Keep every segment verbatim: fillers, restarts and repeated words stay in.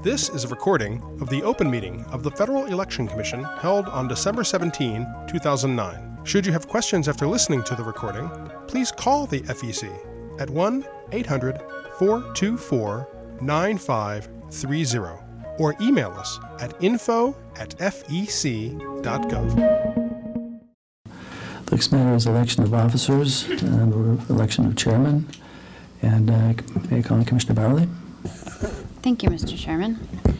This is a recording of the open meeting of the Federal Election Commission held on December seventeenth, two thousand nine. Should you have questions after listening to the recording, please call the F E C at one eight hundred, four two four, nine five three zero or email us at info at f e c dot gov. The next matter is election of officers and election of chairman. And uh, may I call on Commissioner Bowerly? Thank you, Mister Chairman.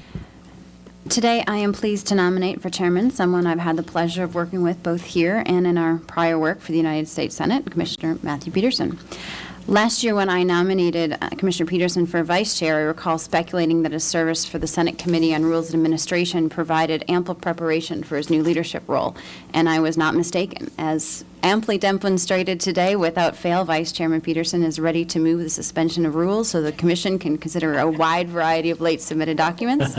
Today, I am pleased to nominate for chairman someone I've had the pleasure of working with both here and in our prior work for the United States Senate, Commissioner Matthew Peterson. Last year, when I nominated uh, Commissioner Peterson for vice chair, I recall speculating that his service for the Senate Committee on Rules and Administration provided ample preparation for his new leadership role, and I was not mistaken. As amply demonstrated today, without fail, Vice Chairman Peterson is ready to move the suspension of rules so the Commission can consider a wide variety of late submitted documents.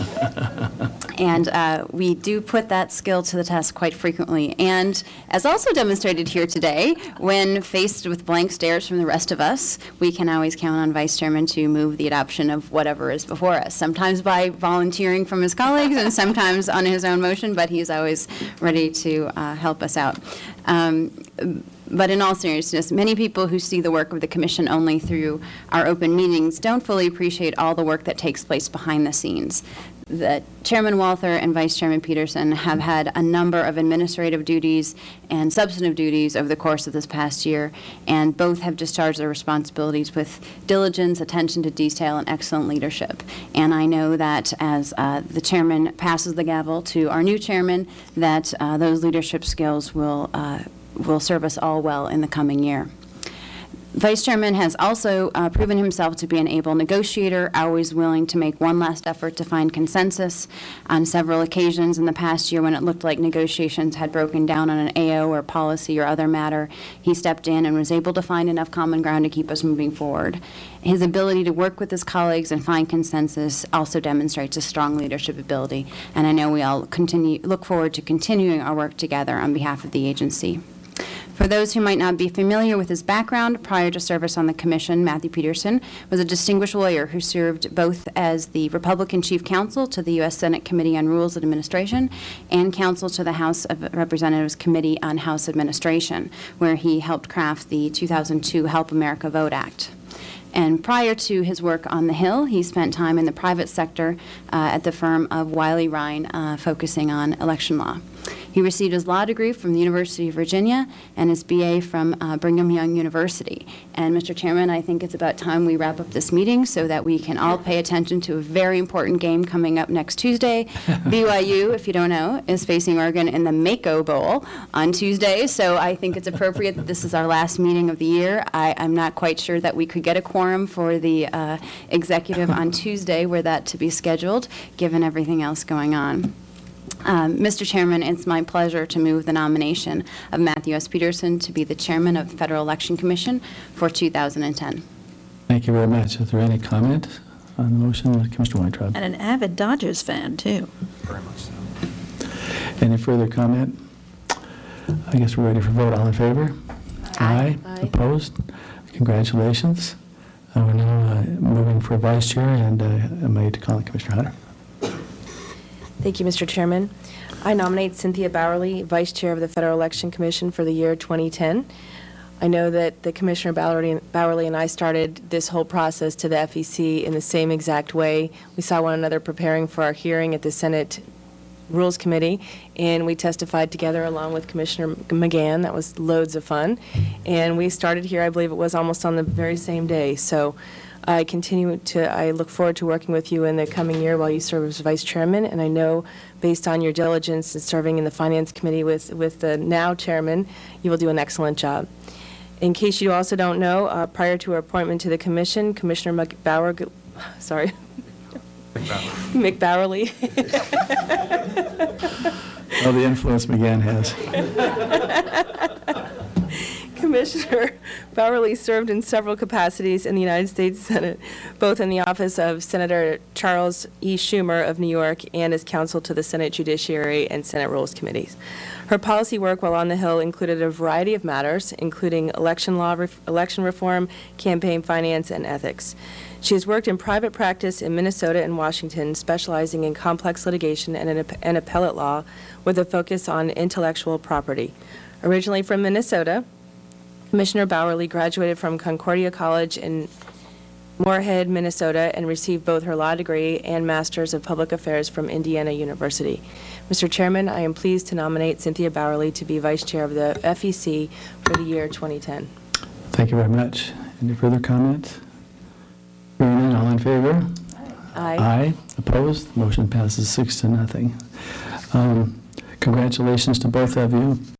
And uh, we do put that skill to the test quite frequently. And as also demonstrated here today, when faced with blank stares from the rest of us, we can always count on Vice Chairman to move the adoption of whatever is before us, sometimes by volunteering from his colleagues and sometimes on his own motion, but he's always ready to uh, help us out. Um, But in all seriousness, many people who see the work of the Commission only through our open meetings don't fully appreciate all the work that takes place behind the scenes. The Chairman Walther and Vice Chairman Peterson have had a number of administrative duties and substantive duties over the course of this past year, and both have discharged their responsibilities with diligence, attention to detail, and excellent leadership. And I know that as uh, the Chairman passes the gavel to our new Chairman, that uh, those leadership skills will uh, will serve us all well in the coming year. Vice Chairman has also uh, proven himself to be an able negotiator, always willing to make one last effort to find consensus. On several occasions in the past year when it looked like negotiations had broken down on an A O or policy or other matter, he stepped in and was able to find enough common ground to keep us moving forward. His ability to work with his colleagues and find consensus also demonstrates a strong leadership ability, and I know we all continue, look forward to continuing our work together on behalf of the agency. For those who might not be familiar with his background, prior to service on the Commission, Matthew Peterson was a distinguished lawyer who served both as the Republican Chief Counsel to the U S Senate Committee on Rules and Administration and Counsel to the House of Representatives Committee on House Administration, where he helped craft the two thousand two Help America Vote Act. And prior to his work on the Hill, he spent time in the private sector uh, at the firm of Wiley Ryan, uh, focusing on election law. He received his law degree from the University of Virginia and his B A from uh, Brigham Young University. And Mister Chairman, I think it's about time we wrap up this meeting so that we can all pay attention to a very important game coming up next Tuesday. B Y U, if you don't know, is facing Oregon in the Mako Bowl on Tuesday, so I think it's appropriate that this is our last meeting of the year. I, I'm not quite sure that we could get a quorum for the uh, executive on Tuesday were that to be scheduled, given everything else going on. Um, Mister Chairman, it's my pleasure to move the nomination of Matthew S. Peterson to be the chairman of the Federal Election Commission for two thousand ten. Thank you very much. Is there any comment on the motion? Commissioner Weintraub. And an avid Dodgers fan, too. Very much so. Any further comment? I guess we're ready for vote. All in favor? Aye. Aye. Aye. Opposed? Congratulations. Uh, we're now uh, moving for vice chair, and uh, I'm ready to call on Commissioner Hunter. Thank you, Mister Chairman. I nominate Cynthia Bowerly, Vice Chair of the Federal Election Commission for the year twenty ten. I know that the Commissioner Bowerly, Bowerly and I started this whole process to the F E C in the same exact way. We saw one another preparing for our hearing at the Senate Rules Committee, and we testified together along with Commissioner McGahn. That was loads of fun. And we started here, I believe it was almost on the very same day. So I continue to, I look forward to working with you in the coming year while you serve as Vice Chairman, and I know based on your diligence in serving in the Finance Committee with, with the now Chairman, you will do an excellent job. In case you also don't know, uh, prior to her appointment to the Commission, Commissioner McBower, sorry, McBowerly. Oh, the influence McGahn has. Commissioner Bowerly served in several capacities in the United States Senate, both in the office of Senator Charles E. Schumer of New York and as counsel to the Senate Judiciary and Senate Rules Committees. Her policy work while on the Hill included a variety of matters, including election law, ref- election reform, campaign finance, and ethics. She has worked in private practice in Minnesota and Washington, specializing in complex litigation and, an, and appellate law with a focus on intellectual property. Originally from Minnesota, Commissioner Bowerly graduated from Concordia College in Moorhead, Minnesota, and received both her law degree and Master's of Public Affairs from Indiana University. Mister Chairman, I am pleased to nominate Cynthia Bowerly to be Vice Chair of the F E C for the year twenty ten. Thank you very much. Any further comments? Hearing none, all in favor? Aye. Aye. Opposed? Motion passes six to nothing. Um, Congratulations to both of you.